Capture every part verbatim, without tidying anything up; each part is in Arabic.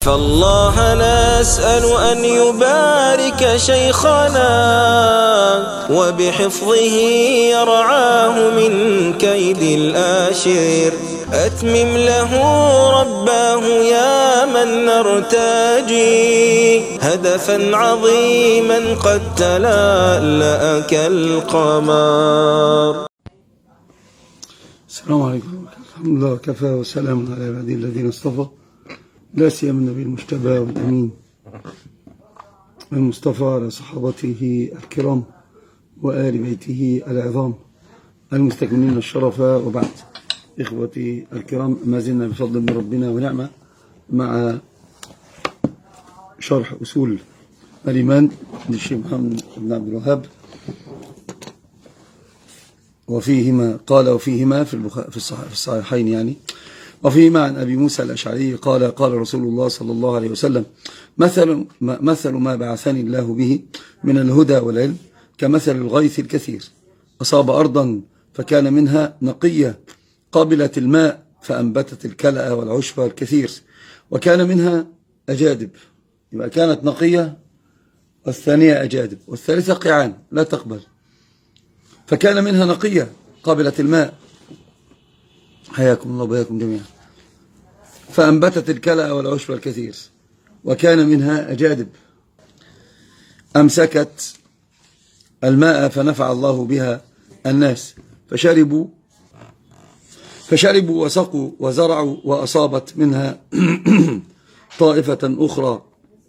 فالله نسأل أن يبارك شيخنا وبحفظه يرعاه من كيد الآشر. أتمم له رباه يا من نرتجي هدفا عظيما قد تلألأ كالقمر. السلام عليكم. الحمد لله وكفى وسلام على عباده الذين اصطفى، لا سيما النبي المجتبى والأمين المصطفى على صحابته الكرام وآل بيته العظام المستكملين الشرف. وبعد، إخوتي الكرام، ما زلنا بفضل من ربنا ونعمة مع شرح أصول الإيمان للشيخ محمد بن عبد الوهاب، وفيهما قال وفيهما في في الصحيحين يعني وفيهما عن أبي موسى الأشعري قال قال رسول الله صلى الله عليه وسلم: مثل ما, مثل ما بعثني الله به من الهدى والعلم كمثل الغيث الكثير أصاب أرضا فكان منها نقية قابلة الماء فأنبتت الكلأ والعشب الكثير، وكان منها أجادب. يبقى كانت نقية، والثانية أجادب، والثالثة قيعان لا تقبل. فكان منها نقية قابلة الماء، حياكم الله وبياكم جميعا، فأنبتت الكلأ والعشب الكثير، وكان منها أجادب أمسكت الماء فنفع الله بها الناس، فشربوا فشربوا وسقوا وزرعوا، وأصابت منها طائفة أخرى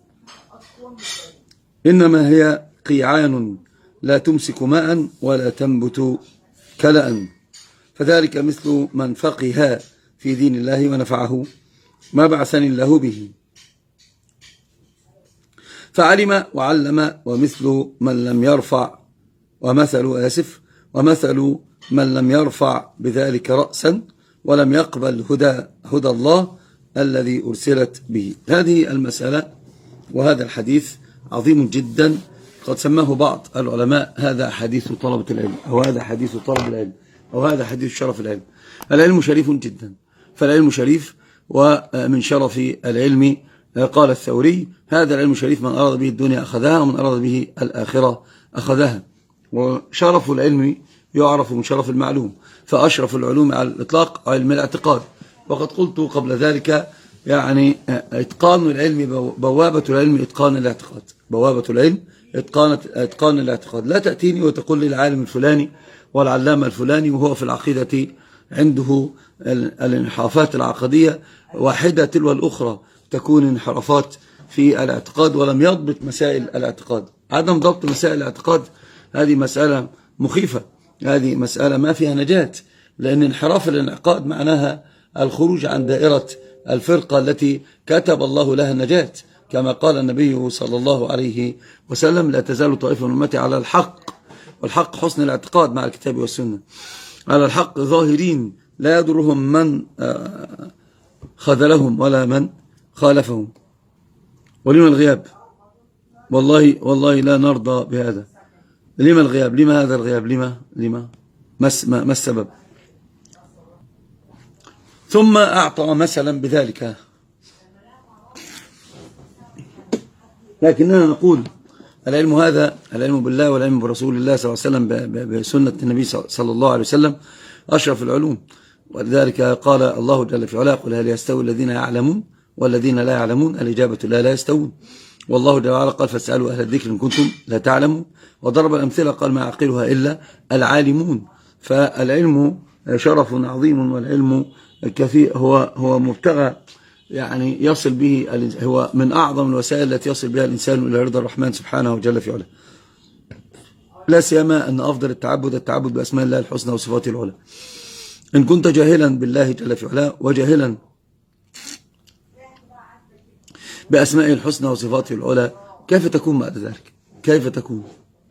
إنما هي قيعان لا تمسك ماء ولا تنبت كلأ. فذلك مثل من فقه في دين الله ونفعه ما بعثني الله به، فعلم وعلم، ومثل من لم يرفع ومثل آسف ومثل من لم يرفع بذلك رأسا ولم يقبل هدى هدى الله الذي أرسلت به. هذه المسألة وهذا الحديث عظيم جدا، قد سماه بعض العلماء هذا حديث طلبة العلم، أو هذا حديث طلب العلم، أو هذا حديث شرف العلم. العلم شريف جدا، فالعلم شريف، ومن شرف العلم قال الثوري: هذا العلم شريف، من أراد به الدنيا أخذها ومن أراد به الآخرة أخذها. وشرف العلم يعرف من شرف المعلوم، فأشرف العلوم على الإطلاق علم الاعتقاد. وقد قلت قبل ذلك يعني إتقان العلم بوابة العلم إتقان الاعتقاد، بوابة العلم إتقان إتقان الاعتقاد. لا تأتيني وتقول لي العالم الفلاني والعلامة الفلاني وهو في العقيدة عنده الانحرافات العقدية واحدة تلو الأخرى، تكون انحرافات في الاعتقاد ولم يضبط مسائل الاعتقاد. عدم ضبط مسائل الاعتقاد هذه مسألة مخيفة، هذه مسألة ما فيها نجاة، لأن انحراف الانعقاد معناها الخروج عن دائرة الفرقة التي كتب الله لها النجاة، كما قال النبي صلى الله عليه وسلم: لا تزال طائفة من أمتي على الحق، والحق حسن الاعتقاد مع الكتاب والسنة، على الحق ظاهرين لا يضرهم من خذلهم ولا من خالفهم. ولما الغياب؟ والله والله لا نرضى بهذا. لما الغياب؟ لما هذا الغياب؟ لما لما ما ما السبب؟ ثم أعطى مثلا بذلك، لكننا نقول العلم هذا، العلم بالله والعلم برسول الله صلى الله عليه وسلم بسنة النبي صلى الله عليه وسلم أشرف العلوم. ولذلك قال الله جل في علاه: قل هل يستوي الذين يعلمون والذين لا يعلمون؟ الإجابة لا لا يستوون. والله جل وعلا قال: فاسألوا أهل الذكر إن كنتم لا تعلمون. وضرب الأمثلة قال: ما يعقلها إلا العالمون. فالعلم شرف عظيم، والعلم كثير، هو هو مبتغى يعني يصل به، هو من أعظم الوسائل التي يصل بها الإنسان إلى رضا الرحمن سبحانه وجل في علاه. لا سيما أن أفضل التعبد التعبد بأسماء الله الحسنى وصفاته العلى. إن كنت جاهلا بالله جل في علاه وجاهلا بأسمائه الحسنى وصفاته العلى، كيف تكون بعد ذلك؟ كيف تكون؟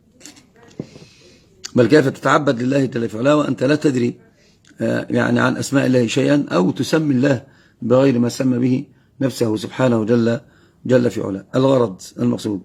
بل كيف تتعبد لله جل في علاه وأنت لا تدري يعني عن أسماء الله شيئا، أو تسمي الله بغير ما سمى به نفسه سبحانه جل جل في علاه. الغرض المقصود،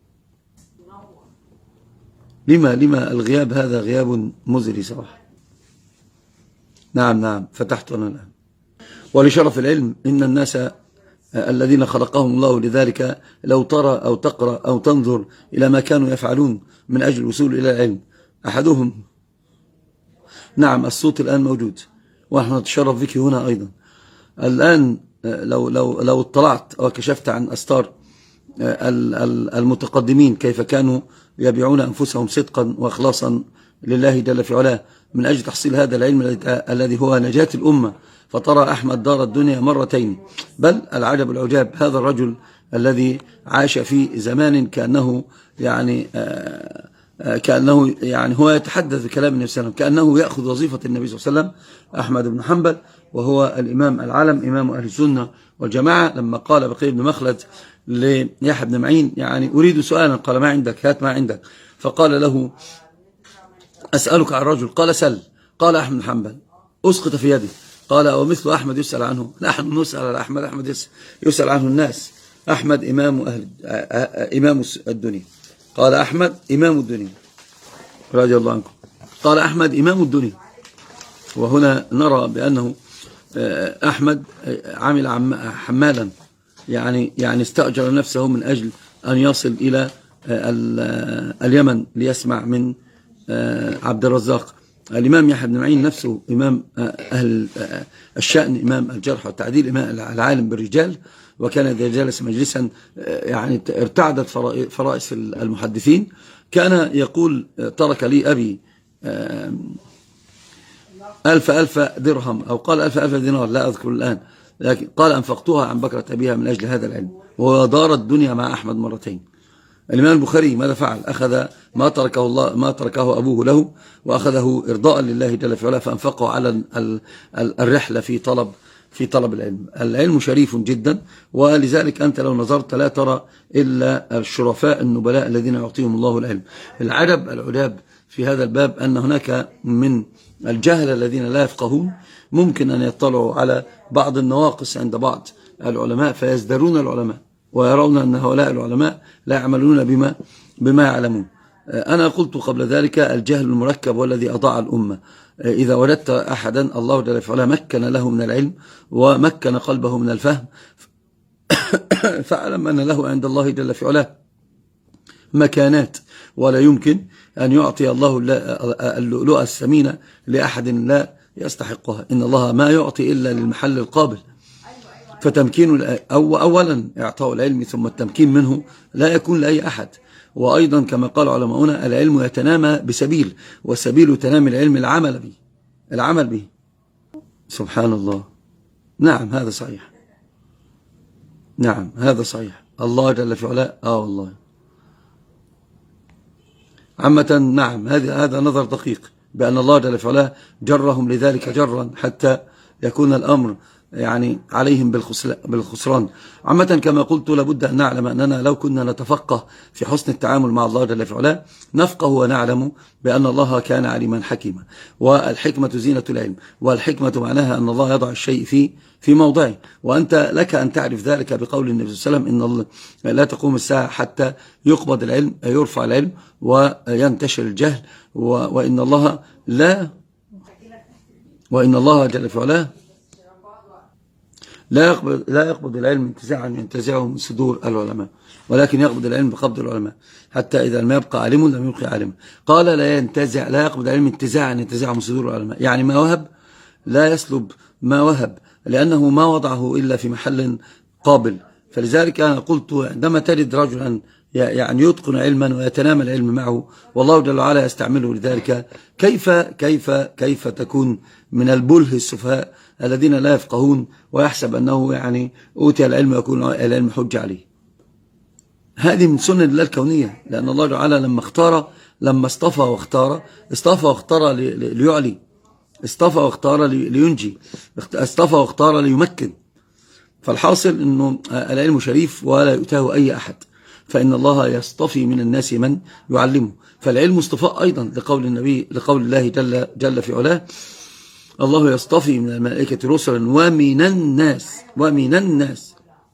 لما لما الغياب هذا غياب مزري صراحة. نعم نعم فتحت أنا الآن. ولشرف العلم إن الناس الذين خلقهم الله لذلك لو ترى أو تقرأ أو تنظر إلى ما كانوا يفعلون من أجل الوصول إلى العلم. أحدهم، نعم الصوت الآن موجود ونحن نتشرف بك هنا أيضا. الآن لو, لو, لو اطلعت وكشفت عن أستار المتقدمين كيف كانوا يبيعون أنفسهم صدقا وإخلاصا لله جل في علاه من أجل تحصيل هذا العلم الذي هو نجاة الأمة، فترى أحمد دار الدنيا مرتين. بل العجب العجاب هذا الرجل الذي عاش في زمان كأنه يعني آآ آآ كأنه يعني هو يتحدث بكلام النبي صلى الله عليه وسلم، كأنه يأخذ وظيفة النبي صلى الله عليه وسلم، أحمد بن حنبل، وهو الإمام العالم إمام أهل السنة والجماعة. لما قال بقي بن مخلد ليحيى بن معين يعني أريد سؤالا، قال ما عندك؟ هات ما عندك. فقال له أسألك عن رجل، قال سل. قال أحمد بن حنبل أسقط في يدي. قال ومثل أحمد يسأل عنه؟ نحن نسأل على أحمد، أحمد يسأل عنه الناس. أحمد إمام أهل إمام الدنيا. قال أحمد إمام الدنيا رضي الله عنكم. قال أحمد إمام الدنيا. وهنا نرى بأنه أحمد عمل حمالا، يعني يعني استأجر نفسه من أجل أن يصل إلى اليمن ليسمع من عبد الرزاق. الإمام يحيى بن معين نفسه إمام أهل الشأن، إمام الجرح والتعديل، إمام العالم بالرجال، وكان إذا جلس مجلسا يعني ارتعدت فرائس المحدثين. كان يقول ترك لي أبي ألف ألف درهم، أو قال ألف ألف دينار لا أذكر الآن، لكن قال أنفقتها عن بكرة أبيها من أجل هذا العلم. ودار الدنيا مع أحمد مرتين. الإمام البخاري ماذا فعل؟ أخذ ما تركه الله ما تركه أبوه له وأخذه إرضاء لله جل في علاه، فأنفقه على الرحلة في طلب في طلب العلم. العلم شريف جدا، ولذلك أنت لو نظرت لا ترى إلا الشرفاء النبلاء الذين يعطيهم الله العلم. العجب العجاب في هذا الباب أن هناك من الجهل الذين لا يفقهون ممكن أن يطلعوا على بعض النواقص عند بعض العلماء فيزدرون العلماء ويرون أن هؤلاء العلماء لا يعملون بما بما يعلمون. أنا قلت قبل ذلك الجهل المركب والذي أضاع الأمة. إذا وجدت أحدا الله جل وعلا مكن له من العلم ومكن قلبه من الفهم فاعلم أن له عند الله جل وعلا مكانات، ولا يمكن أن يعطي الله اللؤلؤة الثمينة لأحد لا يستحقها. إن الله ما يعطي إلا للمحل القابل. فتمكين أو أولا إعطاء العلم ثم التمكين منه لا يكون لأي أحد. وأيضا كما قال علماؤنا العلم يتنامى بسبيل، والسبيل تنامي العلم العمل به العمل به سبحان الله. نعم هذا صحيح، نعم هذا صحيح. الله جل في علاه آه والله عامة. نعم هذا هذا نظر دقيق بأن الله جل في علاه جرهم لذلك جرا حتى يكون الأمر يعني عليهم بالخسران. عامة كما قلت لابد أن نعلم أننا لو كنا نتفقه في حسن التعامل مع الله جل في علاه نفقه ونعلم بأن الله كان عليما حكيما. والحكمة زينة العلم، والحكمة معناها أن الله يضع الشيء في في موضعه، وأنت لك أن تعرف ذلك بقول النبي صلى الله عليه وسلم إن الله لا تقوم الساعة حتى يقبض العلم، يرفع العلم وينتشر الجهل، وإن الله لا وإن الله جل في علاه لا يقبض لا يقبض العلم انتزاعا ينتزعه من صدور العلماء، ولكن يقبض العلم بقبض العلماء، حتى إذا لم يبقى عالم لم يبقى عالما. قال لا ينتزع لا يقبض العلم انتزاعا ينتزعه من صدور العلماء، يعني ما وهب لا يسلب ما وهب، لأنه ما وضعه إلا في محل قابل. فلذلك أنا قلت عندما تجد رجلا يعني يتقن علما ويتنامى العلم معه والله جل وعلا يستعمله لذلك، كيف كيف كيف تكون من البله السفهاء الذين لا يفقهون ويحسب أنه يعني أوتي العلم ويكون العلم حجة عليه. هذه من سنن الله الكونية، لأن الله تعالى لما اختار لما اصطفى واختار اصطفى واختار ليعلي، اصطفى واختار لينجي، اصطفى واختار ليمكن. فالحاصل أنه العلم شريف ولا يؤتاه أي أحد، فإن الله يصطفي من الناس من يعلمه. فالعلم اصطفاء أيضا لقول النبي لقول الله جل, جل في علاه الله يصطفي من الملائكة رسلا ومن الناس ومن الناس.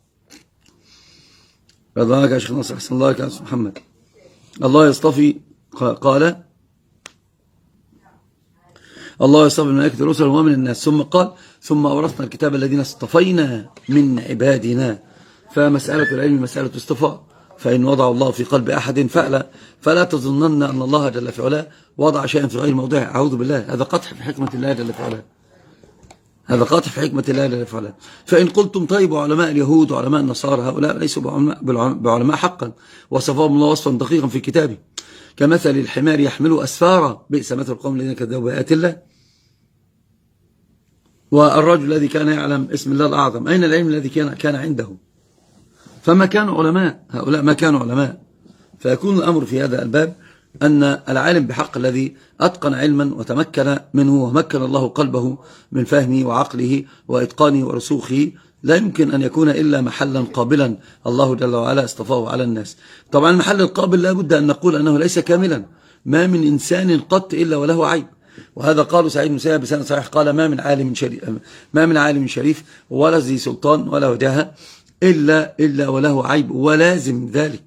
رضاك يا شيخ ناصر، أحسن الله يا محمد. الله يصطفي قال الله يصطفي الملائكة رسلا ومن الناس، ثم قال ثم أورثنا الكتاب الذين اصطفينا من عبادنا. فمسألة العلم مسألة اصطفاء، فإن وضع الله في قلب أحد فألا فلا تظنن أن الله جل في علاه وضع شيئا في غير موضعه، أعوذ بالله، هذا قطع في حكمة الله جل في علاه، هذا قاطع في حكمة الله جل في علاه. فإن قلتم طيب علماء اليهود وعلماء النصارى هؤلاء ليسوا بعلماء, بعلماء حقا، وصفهم الله وصفا دقيقا في كتابه، كمثل الحمار يحمل أسفارا، بئس مثل القوم الذين كذبوا بآيات الله. والرجل الذي كان يعلم اسم الله الأعظم، أين العلم الذي كان كان عنده؟ فما كانوا علماء، هؤلاء ما كانوا علماء. فيكون الأمر في هذا الباب أن العالم بحق الذي أتقن علما وتمكن منه ومكن الله قلبه من فهمه وعقله وإتقانه ورسوخه لا يمكن أن يكون إلا محلا قابلا الله جل وعلا اصطفاه على الناس. طبعا المحل القابل لا بد أن نقول أنه ليس كاملا، ما من إنسان قط إلا وله عيب، وهذا قالوا سعيد بن المسيب بسند صحيح، قال ما من عالم شريف ما من عالم شريف ولا ذي سلطان ولا وجاهه إلا إلا وله عيب، ولازم ذلك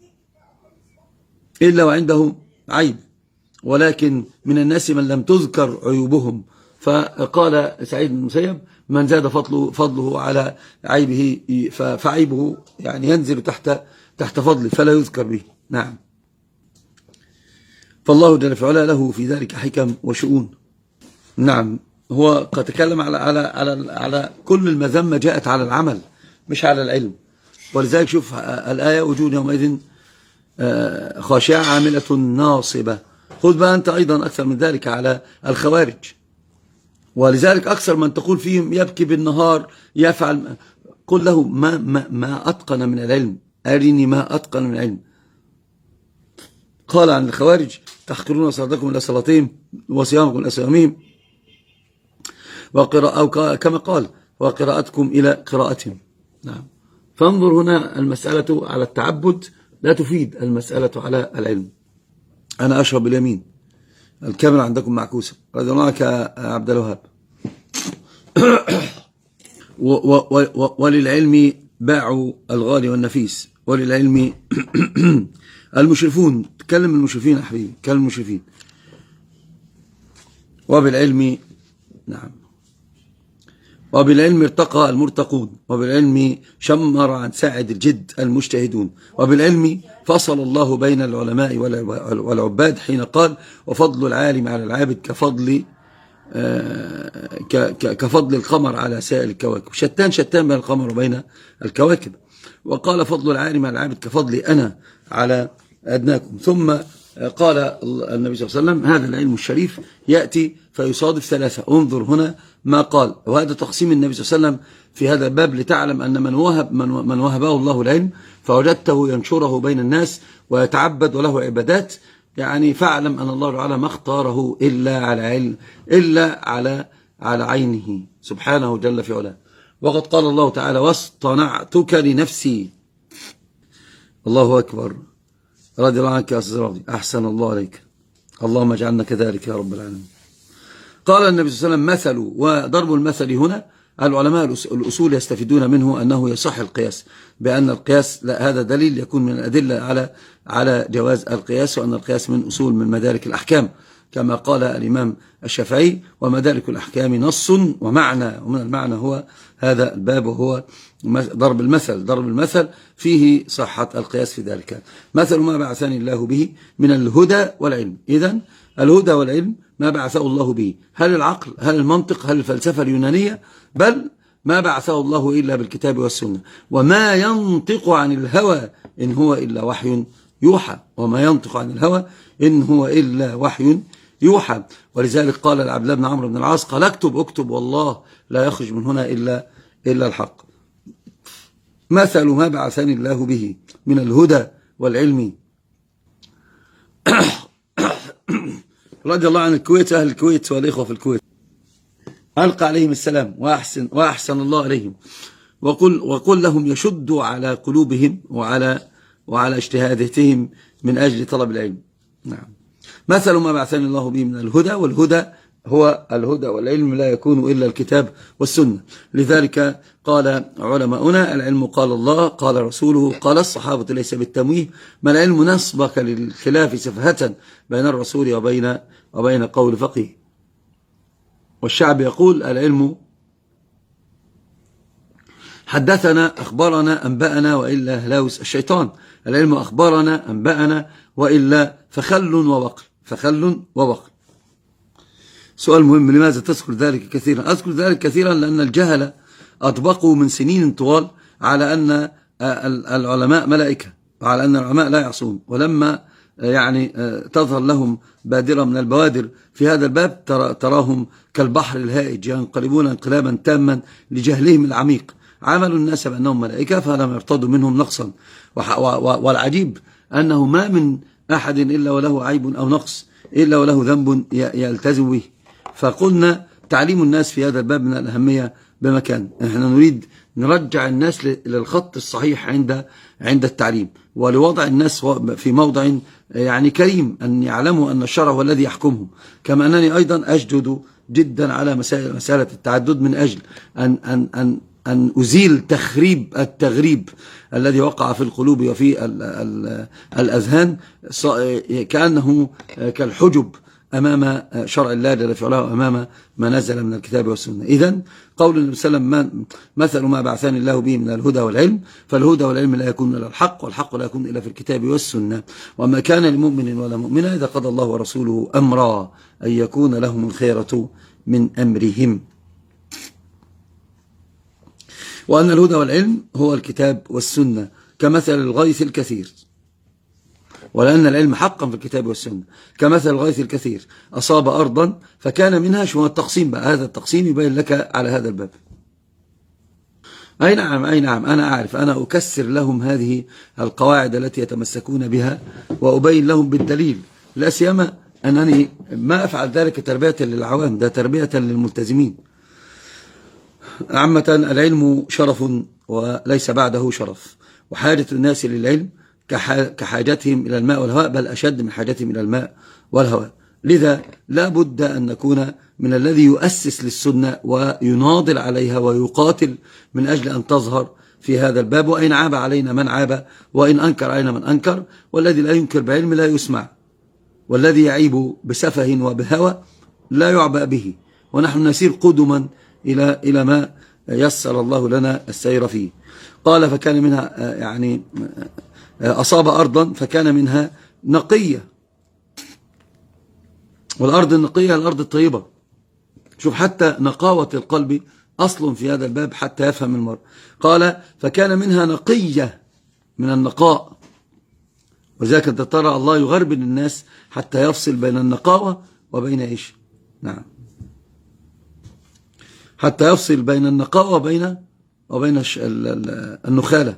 إلا وعنده عيب، ولكن من الناس من لم تذكر عيوبهم. فقال سعيد بن المسيب من زاد فضله, فضله على عيبه فعيبه يعني ينزل تحت تحت فضله فلا يذكر به. نعم، فالله جل في علاه له في ذلك حكم وشؤون. نعم، هو قد تكلم على على على على كل المذمة جاءت على العمل مش على العلم، ولذلك شوف الآية وجوه يومئذ خاشعة عاملة ناصبة. خذ بقى أنت أيضا أكثر من ذلك على الخوارج، ولذلك أكثر من تقول فيهم يبكي بالنهار يفعل، قل له ما, ما, ما أتقن من العلم، أرني ما أتقن من العلم. قال عن الخوارج تحقرون صلاتكم إلى صلاتهم وصيامكم إلى صيامهم وقراءة، أو كما قال وقراءتكم إلى قراءتهم. نعم، فانظر هنا المسألة على التعبد لا تفيد المسألة على العلم. أنا أشرب اليمين، الكاميرا عندكم معكوسة، رضي الله عنك يا عبد الوهاب. وللعلم باعوا الغالي والنفيس، وللعلم المشرفون، تكلم المشرفين يا حبيبي، تكلم المشرفين. وبالعلم نعم وبالعلم ارتقى المرتقون، وبالعلم شمر عن ساعد الجد المجتهدون، وبالعلم فصل الله بين العلماء والعباد حين قال وفضل العالم على العابد كفضل كفضل القمر على سائر الكواكب، شتان شتان بين القمر وبين الكواكب. وقال فضل العالم على العابد كفضل أنا على أدناكم. ثم قال النبي صلى الله عليه وسلم هذا العلم الشريف يأتي فيصادف ثلاثة. انظر هنا ما قال، وهذا تقسيم النبي صلى الله عليه وسلم في هذا الباب لتعلم أن من وهب من, من وهبه الله العلم فوجدته ينشره بين الناس ويتعبد وله عبادات، يعني فاعلم أن الله تعالى ما اختاره إلا على علم إلا على على عينه سبحانه جل في علاه. وقد قال الله تعالى واصطنعتك لنفسي. الله أكبر، رضي الله عنك يا أستاذ راضي، أحسن الله عليك، اللهم اجعلنا كذلك يا رب العالمين. قال النبي صلى الله عليه وسلم مثل، وضرب المثل هنا العلماء الأصول يستفيدون منه أنه يصح القياس، بأن القياس لا هذا دليل يكون من الأدلة على على جواز القياس، وأن القياس من أصول من مدارك الأحكام، كما قال الإمام الشافعي ومدارك الأحكام نص ومعنى، ومن المعنى هو هذا الباب وهو ضرب المثل. ضرب المثل فيه صحة القياس في ذلك. مثل ما بعثني الله به من الهدى والعلم. إذن الهدى والعلم ما بعثه الله به، هل العقل، هل المنطق، هل الفلسفة اليونانية؟ بل ما بعثه الله إلا بالكتاب والسنة. وما ينطق عن الهوى إن هو إلا وحي يوحى، وما ينطق عن الهوى إن هو إلا وحي يوحى. ولذلك قال العبد الله بن عمرو بن العاص قال اكتب اكتب والله لا يخرج من هنا إلا, إلا الحق. مثل ما بعثني الله به من الهدى والعلم. رضي الله عن الكويت، أهل الكويت والإخوة في الكويت، ألقى عليهم السلام وأحسن, وأحسن الله عليهم، وقل, وقل لهم يشدوا على قلوبهم وعلى, وعلى اجتهاداتهم من أجل طلب العلم. نعم، مثل ما بعثني الله به من الهدى، والهدى هو الهدى والعلم لا يكون إلا الكتاب والسنة. لذلك قال علماؤنا العلم قال الله قال رسوله قال الصحابة ليس بالتمويه، ما العلم نصبك للخلاف سفهة بين الرسول وبين, وبين قول فقيه. والشعب يقول العلم حدثنا أخبرنا أنبأنا وإلا هلاوس الشيطان. العلم أخبرنا أنبأنا وإلا فخل ووقل، فخل ووقل. سؤال مهم، لماذا تذكر ذلك كثيرا؟ أذكر ذلك كثيرا لأن الجهل أطبقوا من سنين طوال على أن العلماء ملائكة، وعلى أن العلماء لا يعصون. ولما يعني تظهر لهم بادرة من البوادر في هذا الباب تراهم كالبحر الهائج ينقلبون انقلابا تاما لجهلهم العميق. عملوا الناس بأنهم ملائكة فلم يرتضوا منهم نقصا. والعجيب أنه ما من أحد إلا وله عيب أو نقص، إلا وله ذنب يلتزم به. فقلنا تعليم الناس في هذا الباب من الأهمية بمكان. احنا نريد نرجع الناس للخط الصحيح عند عند التعليم، ولوضع الناس في موضع يعني كريم أن يعلموا أن الشرع هو الذي يحكمهم. كما أنني أيضا أجدد جدا على مسائل مسألة التعدد من أجل أن أن أن أن أزيل تخريب التغريب الذي وقع في القلوب وفي ال ال الأذهان، كأنه كالحجب أمام شرع الله جل في علاه، أمام ما نزل من الكتاب والسنة. إذن قول النبي صلى الله عليه وسلم مثل ما بعثني الله به من الهدى والعلم، فالهدى والعلم لا يكون إلا الحق، والحق لا يكون إلا في الكتاب والسنة. وما كان لمؤمن ولا مؤمنة إذا قضى الله ورسوله أمرا أن يكون لهم الخيرة من أمرهم. وأن الهدى والعلم هو الكتاب والسنة كمثل الغيث الكثير، ولأن العلم حقا في الكتاب والسنة كمثل الغيث الكثير أصاب أرضا فكان منها شو التقسيم بقى. هذا التقسيم يبين لك على هذا الباب. أي نعم أي نعم أنا أعرف، أنا أكسر لهم هذه القواعد التي يتمسكون بها وأبين لهم بالدليل، لا سيما أنني ما أفعل ذلك تربية للعوام، ده تربية للملتزمين. عامة العلم شرف وليس بعده شرف، وحاجة الناس للعلم كحاجتهم إلى الماء والهواء، بل أشد من حاجتهم إلى الماء والهواء. لذا لا بد أن نكون من الذي يؤسس للسنة ويناضل عليها ويقاتل من أجل أن تظهر في هذا الباب. وإن عاب علينا من عاب، وإن أنكر علينا من أنكر، والذي لا ينكر بعلم لا يسمع، والذي يعيب بسفه وبهوى لا يعبأ به. ونحن نسير قدما إلى إلى ما يسر الله لنا السير فيه. قال فكان منها يعني أصاب أرضا فكان منها نقية، والأرض النقية الأرض الطيبة. شوف حتى نقاوة القلب أصل في هذا الباب حتى يفهم المرء. قال فكان منها نقية من النقاء، وذلك أنت ترى الله يغربن الناس حتى يفصل بين النقاوة وبين إيش؟ نعم، حتى يفصل بين النقاوة وبين وبين النخالة.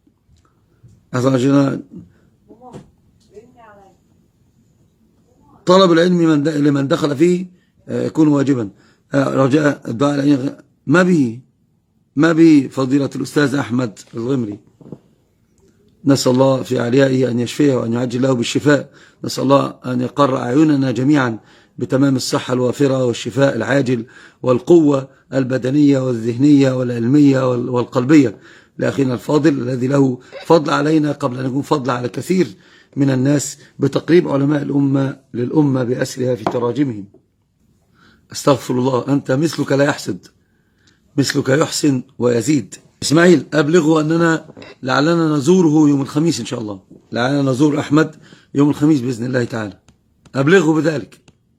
طلب العلم من لمن دخل فيه يكون واجبا. رجاء الدعاء ما به ما به فضيلة الأستاذ أحمد الغمري، نسأل الله في عليائه أن يشفيه وأن يعجل له بالشفاء. نسأل الله أن يقر أعيننا جميعا بتمام الصحة الوافرة والشفاء العاجل والقوة البدنية والذهنية والعلمية والقلبية لأخينا الفاضل الذي له فضل علينا قبل أن يكون فضل على كثير من الناس بتقريب علماء الأمة للأمة بأسرها في تراجمهم. استغفر الله، أنت مثلك لا يحسد، مثلك يحسن ويزيد. إسماعيل أبلغه أننا لعلنا نزوره يوم الخميس إن شاء الله، لعلنا نزور أحمد يوم الخميس بإذن الله تعالى، أبلغه بذلك.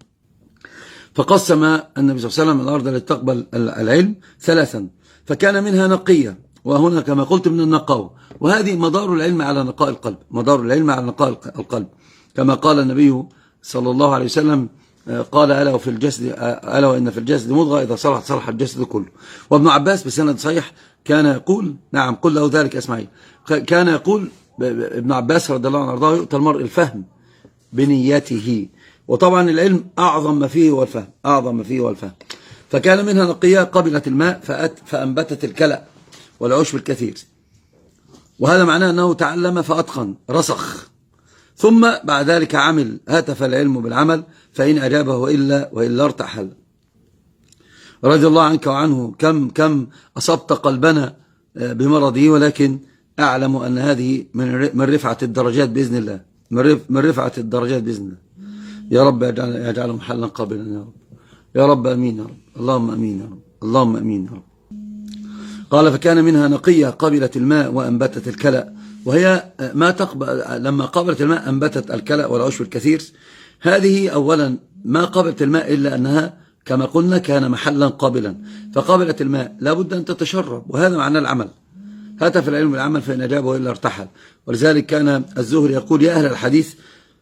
فقسم النبي صلى الله عليه وسلم الأرض التي تقبل العلم ثلاثا، فكان منها نقية، وهنا كما قلت من النقاوة، وهذه مدار العلم على نقاء القلب، مدار العلم على نقاء القلب، كما قال النبي صلى الله عليه وسلم قال ألا وفي الجسد ألا وإن في الجسد مضغة إذا صلحت صلح الجسد كله. وابن عباس بسند صحيح كان يقول، نعم قل له ذلك اسماعيل، كان يقول ابن عباس رضي الله عنه وارضاه يؤتى المرء الفهم بنيته، وطبعا العلم أعظم ما فيه هو الفهم، أعظم ما فيه هو الفهم. فكان منها نقية قبلت الماء فأنبتت الكلأ والعشب الكثير، وهذا معناه أنه تعلم فأتقن رسخ، ثم بعد ذلك عمل، هاتف العلم بالعمل فإن أجابه وإلا وإلا ارتحل. رضي الله عنك وعنه، كم كم أصبت قلبنا بمرضه، ولكن أعلم أن هذه من رفعة الدرجات بإذن الله، من رفعة الدرجات بإذن الله. يا رب يجعله محلا قابلا يا رب، يا رب أمين يا رب. اللهم أمين يا رب، اللهم أمين يا رب. قال فكان منها نقية قبلت الماء وأنبتت الكلأ، وهي ما تقبل لما قبلت الماء أنبتت الكلأ والعشب الكثير. هذه أولا ما قبلت الماء إلا أنها كما قلنا كان محلا قابلا، فقبلت الماء لابد أن تتشرب، وهذا معنى العمل. هاتف العلم بالعمل فإن أجابه إلا ارتحل. ولذلك كان الزهري يقول يا أهل الحديث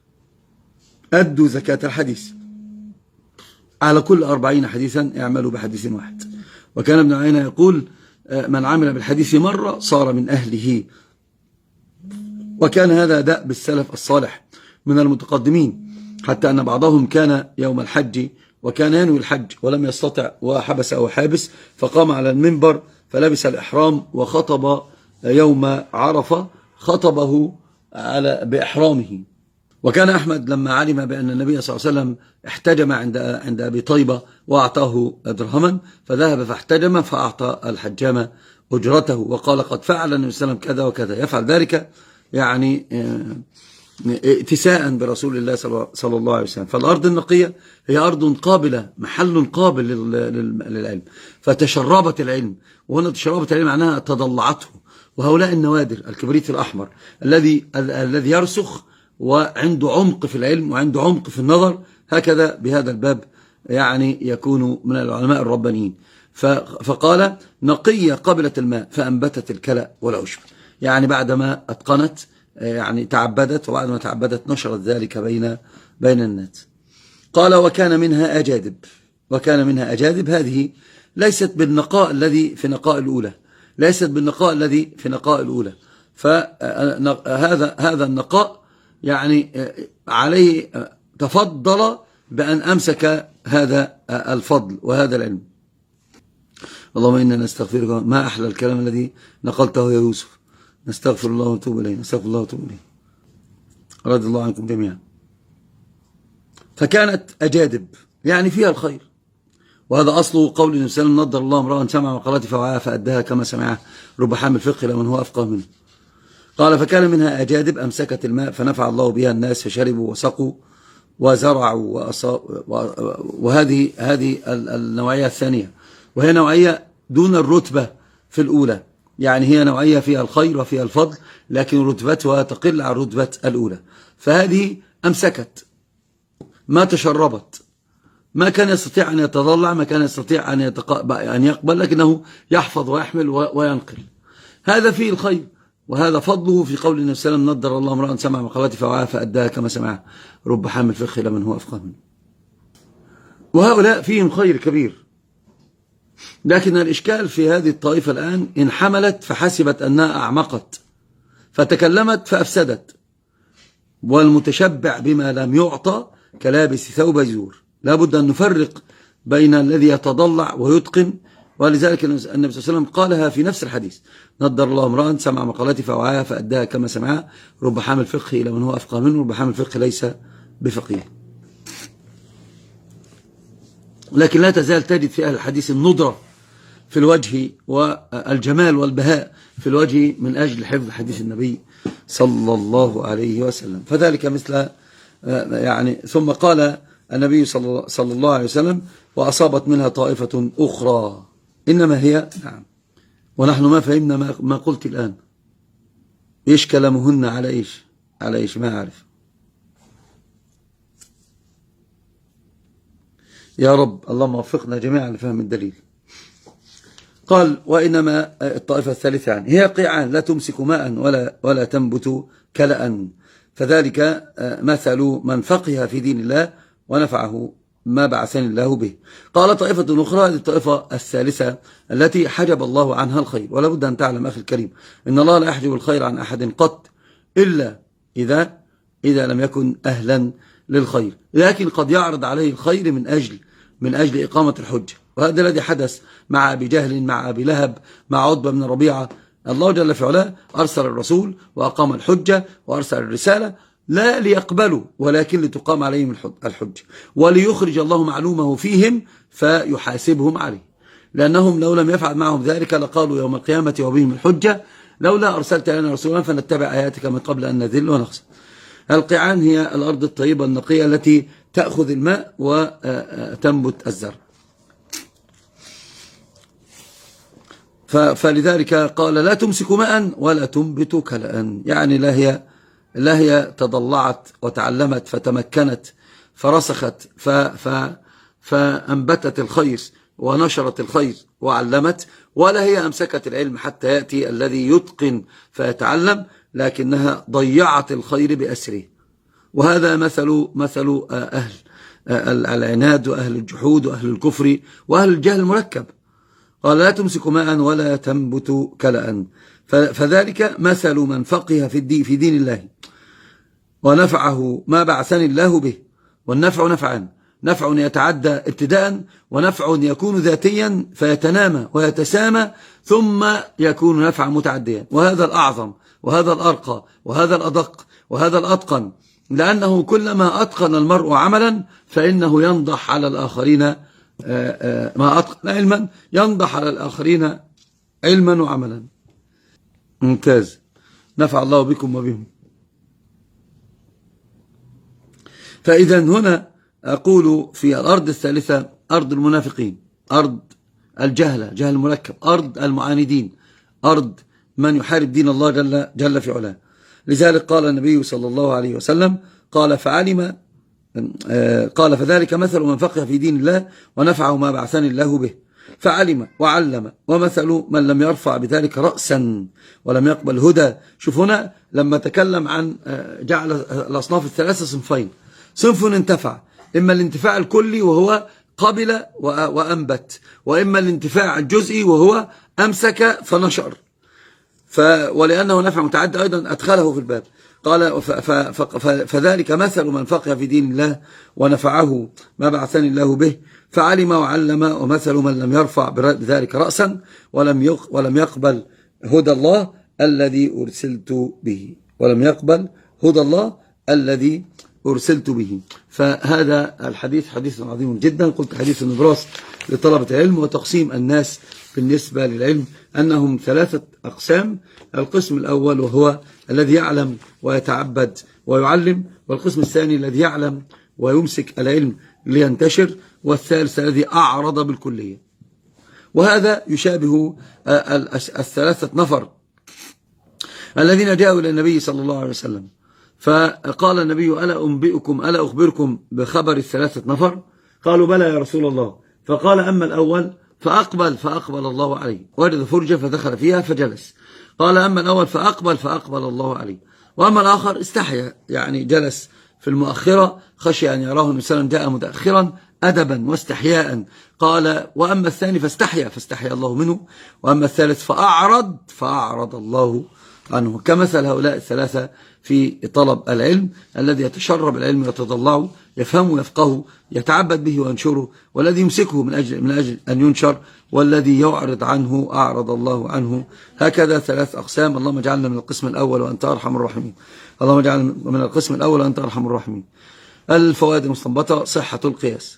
أدوا زكاة الحديث، على كل أربعين حديثا اعملوا بحديث واحد. وكان ابن عيينة يقول من عمل بالحديث مرة صار من أهله. وكان هذا دأب بالسلف الصالح من المتقدمين، حتى أن بعضهم كان يوم الحج وكان ينوي الحج ولم يستطع وحبس أو حابس، فقام على المنبر فلبس الإحرام وخطب يوم عرفة، خطبه على بإحرامه. وكان أحمد لما علم بأن النبي صلى الله عليه وسلم احتجم عند عند أبي طيبة وأعطاه درهما، فذهب فاحتجم فأعطى الحجام أجرته، وقال قد فعل النبي صلى الله عليه وسلم كذا وكذا، يفعل ذلك يعني ائتساء برسول الله صلى الله عليه وسلم. فالأرض النقية هي أرض قابلة، محل قابل للعلم، فتشربت العلم. وهنا تشربت العلم معناها تضلعته. وهؤلاء النوادر الكبريت الأحمر الذي الذي يرسخ وعنده عمق في العلم وعنده عمق في النظر، هكذا بهذا الباب يعني يكون من العلماء الربانيين. فقال نقية قبلت الماء فأنبتت الكلأ والعشب، يعني بعدما أتقنت يعني تعبدت، وبعد ما تعبدت نشرت ذلك بين بين الناس. قال وكان منها أجادب، وكان منها أجادب. هذه ليست بالنقاء الذي في نقاء الأولى، ليست بالنقاء الذي في نقاء الأولى. فهذا هذا النقاء يعني عليه تفضل بأن أمسك هذا الفضل وهذا العلم. اللهم إنا نستغفرك. ما أحلى الكلام الذي نقلته يا يوسف. نستغفر الله ونتوب إليه، نستغفر الله ونتوب إليه. رضي الله عنكم جميعا. فكانت أجادب يعني فيها الخير، وهذا أصله قول النبي صلى الله عليه وسلم نضر الله امرأ سمع مقالتي فوعاها فأداها كما سمعها، رب حامل فقه لمن هو أفقه منه. قال فكان منها أجادب أمسكت الماء فنفع الله بها الناس، فشربوا وسقوا وزرعوا. وهذه هذه النوعية الثانية، وهي نوعية دون الرتبة في الأولى، يعني هي نوعية فيها الخير وفيها الفضل، لكن رتبتها تقل عن رتبة الأولى. فهذه أمسكت، ما تشربت، ما كان يستطيع أن يتضلع، ما كان يستطيع أن, أن يقبل، لكنه يحفظ ويحمل وينقل. هذا فيه الخير، وهذا فضله في قول النبي صلى الله عليه وسلم نضر الله امرأ سمع مقالتي فوعاها فأداها كما سمعها، رب حامل فقه لمن هو أفقه منه. وهؤلاء فيهم خير كبير، لكن الإشكال في هذه الطائفة الآن إن حملت فحسبت أنها أعمقت فتكلمت فأفسدت. والمتشبع بما لم يعطى كلابس ثوب زور. لا بد أن نفرق بين الذي يتضلع ويتقن، ولذلك النبي صلى الله عليه وسلم قالها في نفس الحديث نضر الله امرأ سمع مقالتي فوعاها فأداها كما سمعها، رب حامل فقه إلى من هو أفقه منه، رب حامل فقه ليس بفقيه. لكن لا تزال تجد في أهل الحديث الندرة في الوجه والجمال والبهاء في الوجه من أجل حفظ حديث النبي صلى الله عليه وسلم. فذلك مثل يعني ثم قال النبي صلى الله عليه وسلم وأصابت منها طائفة أخرى إنما هي نعم. ونحن ما فهمنا ما, ما قلت الآن. إيش كلامهن على إيش على إيش ما أعرف. يا رب اللهم وفقنا جميعا لفهم الدليل. قال وإنما الطائفة الثالثة يعني هي قيعان لا تمسك ماء ولا, ولا تنبت كلأ، فذلك مثل من فقه في دين الله ونفعه ما بعثني الله به. قال طائفة أخرى، هذه الطائفة الثالثة التي حجب الله عنها الخير. ولا بد أن تعلم أخي الكريم إن الله لا يحجب الخير عن أحد قط إلا إذا إذا لم يكن أهلا للخير، لكن قد يعرض عليه الخير من أجل من أجل إقامة الحجة. وهذا الذي حدث مع أبي جهل، مع أبي لهب، مع عتبة بن ربيعة. الله جل في علاه أرسل الرسول وأقام الحجة وأرسل الرسالة لا ليقبلوا ولكن لتقام عليهم الحجة، وليخرج الله معلومه فيهم فيحاسبهم عليه، لأنهم لو لم يفعل معهم ذلك لقالوا يوم القيامة وبهم الحجة لولا أرسلت لنا رسولا فنتبع آياتك من قبل أن نذل ونخسر. القيعان هي الأرض الطيبة النقية التي تأخذ الماء وتنبت الزرع. فلذلك قال لا تمسك ماء ولا تنبت كلأ، يعني لا هي لا هي تضلعت وتعلمت فتمكنت فرسخت ف ف فأنبتت الخير ونشرت الخير وعلمت، ولا هي أمسكت العلم حتى يأتي الذي يتقن فيتعلم، لكنها ضيعت الخير بأسره. وهذا مثل مثل أهل العناد وأهل الجحود وأهل الكفر وأهل الجهل المركب. قال لا تمسك ماء ولا تنبت كلأ، فذلك مثل من فقه في الدين في دين الله ونفعه ما بعثني الله به. والنفع نفعان: نفع يتعدى ابتداء، ونفع يكون ذاتيا فيتنامى ويتسامى ثم يكون نفعا متعديا. وهذا الأعظم وهذا الأرقى وهذا الأدق وهذا الأتقن، لأنه كلما أتقن المرء عملا فإنه ينضح على الآخرين، ما أتقن علما ينضح على الآخرين علما وعملا. ممتاز، نفع الله بكم وبهم. فإذا هنا أقول في الأرض الثالثة أرض المنافقين، أرض الجهلة جهل مركب، أرض المعاندين، أرض من يحارب دين الله جل, جل في علاه. لذلك قال النبي صلى الله عليه وسلم قال فعلم قال فذلك مثل من فقه في دين الله ونفعه ما بعثني الله به، فعلم وعلم، ومثل من لم يرفع بذلك رأسا ولم يقبل هدى. شوف هنا لما تكلم عن جعل الأصناف الثلاثة صنفين: صنف انتفع، إما الانتفاع الكلي وهو قبل وأنبت، وإما الانتفاع الجزئي وهو أمسك فنشر. ف ولأنه نفع متعدد أيضا أدخله في الباب. قال ف ف ف فذلك مثل من فقه في دين الله ونفعه ما بعثني الله به، فعلم وعلم، ومثل من لم يرفع بذلك رأسا ولم ولم يقبل هدى الله الذي أرسلت به، ولم يقبل هدى الله الذي أرسلت به. فهذا الحديث حديث عظيم جدا. قلت حديث النبراس لطلبة العلم. وتقسيم الناس بالنسبة للعلم أنهم ثلاثة أقسام: القسم الأول وهو الذي يعلم ويتعبد ويعلم، والقسم الثاني الذي يعلم ويمسك العلم لينتشر، والثالث الذي أعرض بالكلية. وهذا يشابه الثلاثة نفر الذين جاءوا إلى النبي صلى الله عليه وسلم، فقال النبي ألا أنبئكم ألا أخبركم بخبر الثلاثة نفر؟ قالوا بلى يا رسول الله. فقال أما الأول فأقبل فأقبل الله عليه، وجد فرجة فدخل فيها فجلس. قال أما الأول فأقبل فأقبل الله عليه، وأما الآخر استحيا، يعني جلس في المؤخرة خشي أن يراه النبي صلى الله عليه وسلم جاء متأخرا أدبا واستحياء. قال وأما الثاني فاستحيا فاستحيا الله منه، وأما الثالث فأعرض فأعرض الله عنه. كمثل هؤلاء الثلاثة في طلب العلم، الذي يتشرب العلم ويتضلعه، يفهمه يفقهه يتعبد به وينشره، والذي يمسكه من أجل, من أجل أن ينشر، والذي يعرض عنه أعرض الله عنه. هكذا ثلاث أقسام. اللهم اجعلنا من القسم الأول وأنت أرحم الراحمين. اللهم اجعلنا من القسم الأول وأنت أرحم الراحمين. الفوائد المستنبطة: صحة القياس.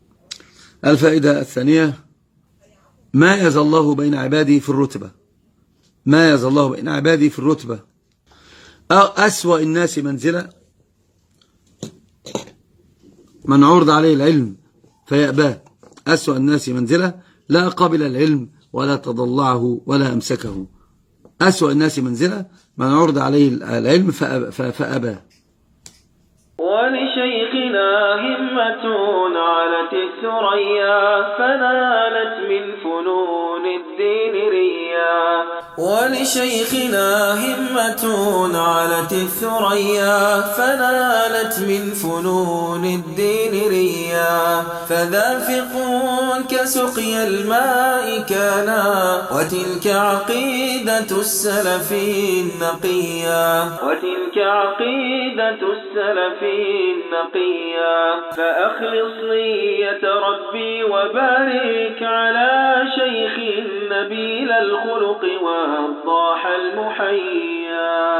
الفائدة الثانية: ما يزال الله بين عباده في الرتبة، ما يزال الله بين عباده في الرتبة. أسوأ الناس منزلة من عرض عليه العلم فيأباه. أسوأ الناس منزلة لا قبل العلم ولا تضلعه ولا أمسكه. أسوأ الناس منزلة من عرض عليه العلم فأباه. ولشيخنا همة علت الثريا فنالت من فنون الدين ريا. ولشيخنا همة علت الثريا فنالت من فنون الدين ريا. فذافق كسقي الماء كانا وتلك عقيدة السلف النقيا. وتلك عقيدة السلف النقيا. فأخلص نية ربي وبارك على شيخ نبيل الخلق والضاح المحيا.